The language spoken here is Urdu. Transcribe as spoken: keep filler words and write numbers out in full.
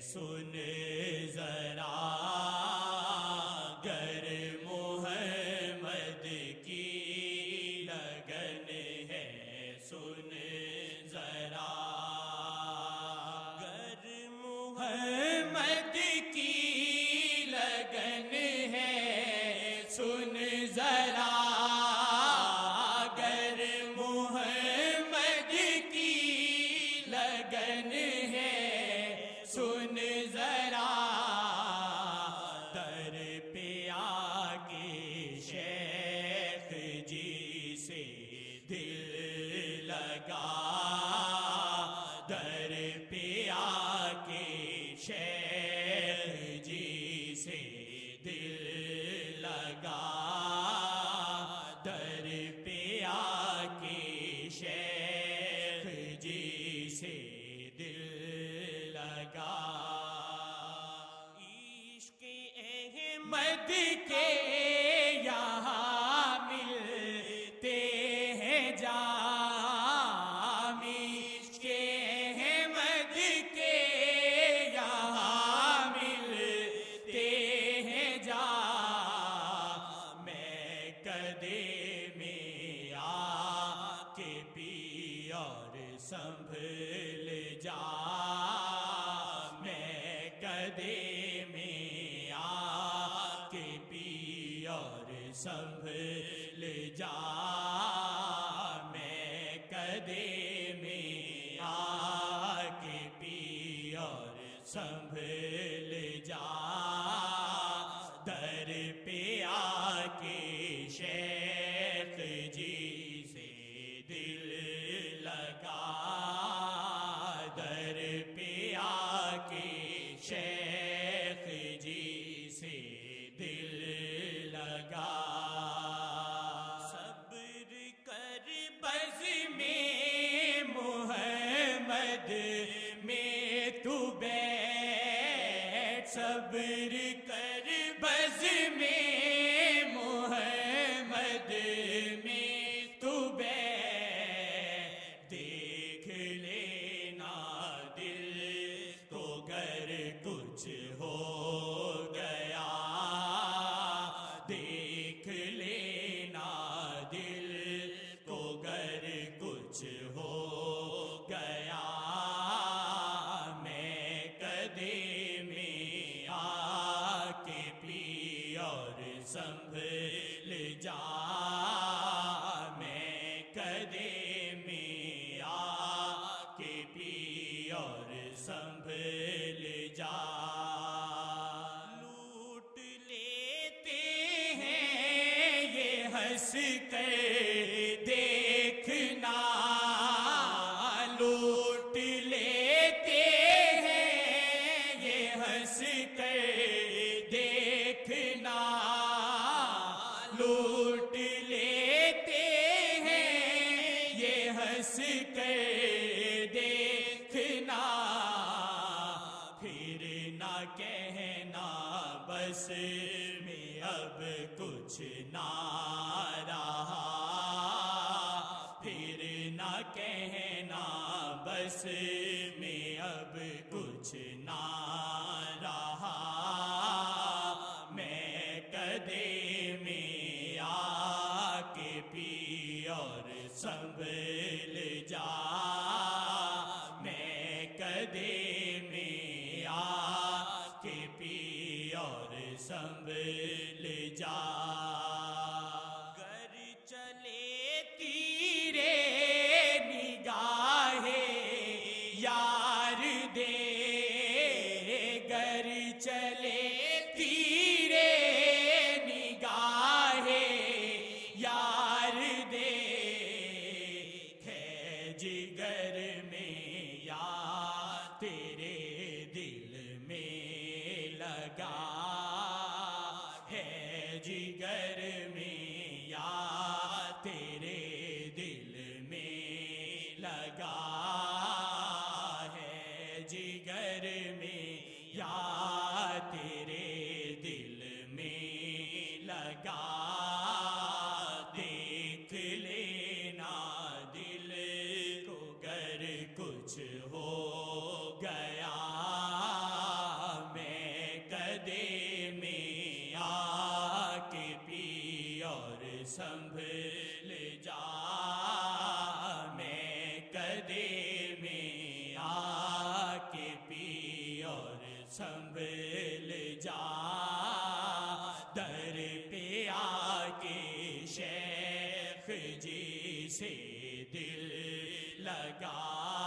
سن ذرا گر محمد کی لگن ہے سن ذرا گر محمد کی لگن ہے سن ذرا گر محمد کی لگن ہے سن ذرا در پہ آ کے شیخ جی سے دل لگا در پہ آ کے شیخ جی سے دل لگا در پہ آ کے شیخ جی سے دل لگا عشق احمد کے یہاں ملتے ہیں جام عشق احمد کے یہاں ملتے ہیں جام میں کدے میں آ کے پی اور سنبھل جا میں کدے میں آ کے پی اور سنبھل جا میں کدے میں آ کے پی اور سنبھل جا در پہ آ کے شیخ جی سے دل لگا در پہ آ کے شیخ جی سے دل لگا صبر کر بز میں محمد میں تو بیٹھ صبر کر بز میں محمد میں تو بیٹھ دیکھ لینا دل کو گر کچھ ہو گیا دیکھ لینا دل کو گر کچھ ہو گیا میں کدے میں آ کے پی اور سنبھل جا میں کدے میں آ کے پی اور سنبھل جا لوٹ لیتے ہیں یہ ہنس کر دیکھنا لوٹ لیتے ہیں یہ ہنس کر دیکھنا لوٹ لیتے ہیں یہ ہنس کر دیکھنا پھر نہ کہنا بس میں اب کچھ نہ رہا پھر نہ کہنا بس میں اب کچھ نہ رہا میں کدے میں آ کے پی اور سنبھل جا میں کدے میں آ کے پی اور سنبھل جا گر چلے تیرے نگاہیں یار دے گر چلے تیرے نگاہیں یار دے جگر سنبھل جا میں کدے میں آ کے پی اور سنبھل جا در پہ آ کے شیخ جی سے دل لگا